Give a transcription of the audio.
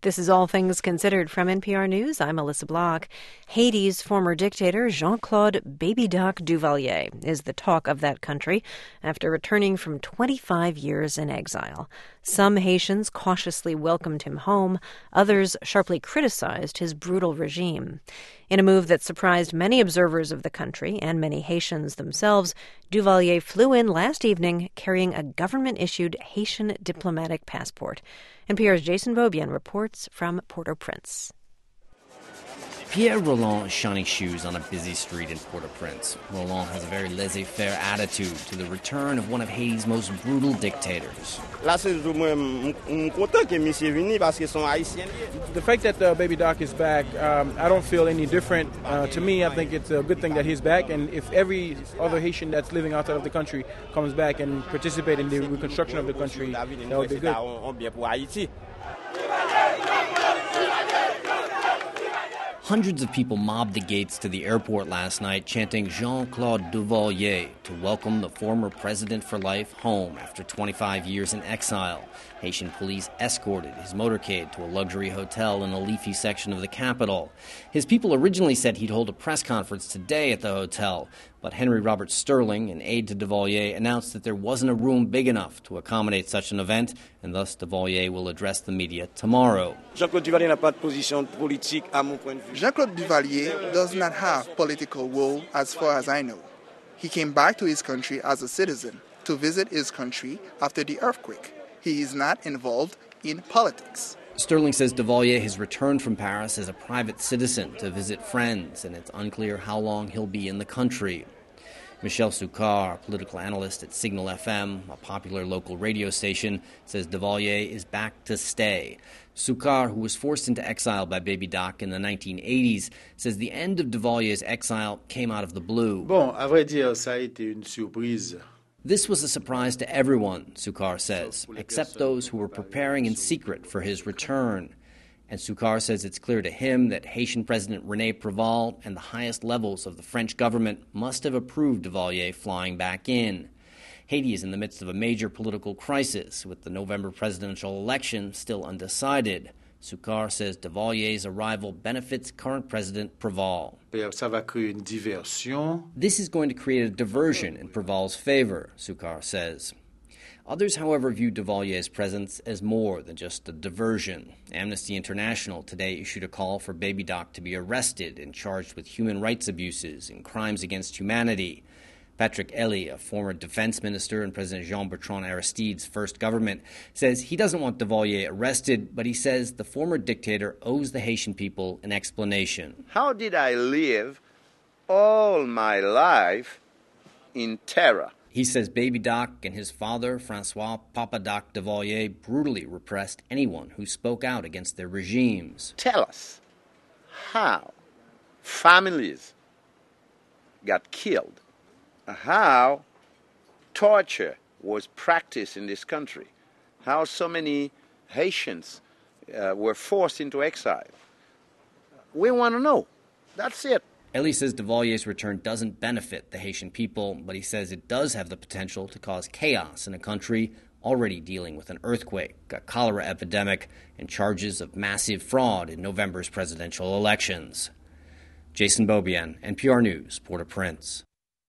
This is All Things Considered from NPR News. I'm Melissa Block. Haiti's former dictator Jean-Claude Baby Doc Duvalier is the talk of that country after returning from 25 years in exile. Some Haitians cautiously welcomed him home. Others sharply criticized his brutal regime. In a move that surprised many observers of the country and many Haitians themselves, Duvalier flew in last evening carrying a government-issued Haitian diplomatic passport. NPR's Jason Beaubien reports from Port-au-Prince. Pierre Roland is shining shoes on a busy street in Port-au-Prince. Roland has a very laissez-faire attitude to the return of one of Haiti's most brutal dictators. The fact that Baby Doc is back, I don't feel any different. To me, I think it's a good thing that he's back, and if every other Haitian that's living outside of the country comes back and participate in the reconstruction of the country, that would be good. Hundreds of people mobbed the gates to the airport last night, chanting Jean-Claude Duvalier to welcome the former president for life home after 25 years in exile. Haitian police escorted his motorcade to a luxury hotel in a leafy section of the capital. His people originally said he'd hold a press conference today at the hotel, but Henry Robert Sterling, an aide to Duvalier, announced that there wasn't a room big enough to accommodate such an event, and thus Duvalier will address the media tomorrow. Jean-Claude Duvalier does not have political role as far as I know. He came back to his country as a citizen to visit his country after the earthquake. He is not involved in politics. Sterling says Duvalier has returned from Paris as a private citizen to visit friends, and it's unclear how long he'll be in the country. Michel Sukkar, a political analyst at Signal FM, a popular local radio station, says Duvalier is back to stay. Sukkar, who was forced into exile by Baby Doc in the 1980s, says the end of Duvalier's exile came out of the blue. Bon, à vrai dire, ça a été une surprise. This was a surprise to everyone, Sukkar says, except those who were preparing in secret for his return. And Sukkar says it's clear to him that Haitian President René Préval and the highest levels of the French government must have approved Duvalier flying back in. Haiti is in the midst of a major political crisis, with the November presidential election still undecided. Sukkar says Duvalier's arrival benefits current President Préval. Ça va créer une diversion. This is going to create a diversion in Préval's favor, Sukkar says. Others, however, view Duvalier's presence as more than just a diversion. Amnesty International today issued a call for Baby Doc to be arrested and charged with human rights abuses and crimes against humanity. Patrick Elie, a former defense minister in President Jean-Bertrand Aristide's first government, says he doesn't want Duvalier arrested, but he says the former dictator owes the Haitian people an explanation. How did I live all my life in terror? He says Baby Doc and his father, Francois Papa Doc Duvalier, brutally repressed anyone who spoke out against their regimes. Tell us how families got killed, how torture was practiced in this country, how so many Haitians were forced into exile. We want to know. That's it. Elie says Duvalier's return doesn't benefit the Haitian people, but he says it does have the potential to cause chaos in a country already dealing with an earthquake, a cholera epidemic, and charges of massive fraud in November's presidential elections. Jason Beaubien, NPR News, Port-au-Prince.